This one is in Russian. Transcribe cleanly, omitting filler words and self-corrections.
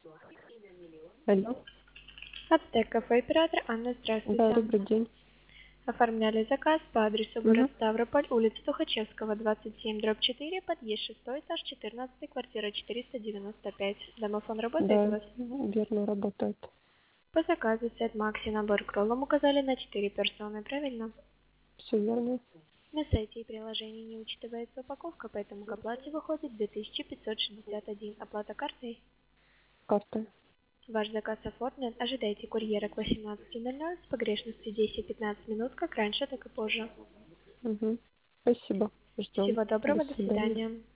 Алло. Ацтек кафе оператор Анна, здравствуйте. Да, добрый день. Оформляли заказ по адресу Угу. город Ставрополь, улица Тухачевского, 27/4, подъезд 6, этаж 14, квартира 495. Домофон работает у Да, вас? верно, работает. По заказу сет Макси набор к роллам указали на 4 персоны, правильно? Все верно. На сайте и приложении не учитывается упаковка, поэтому к оплате выходит 2561. Оплата картой. Карта. Ваш заказ оформлен. Ожидайте курьера к 18:00 с погрешностью 10-15 минут, как раньше, так и позже. Угу. Спасибо. Ждем. Всего До доброго, до свидания. свидания.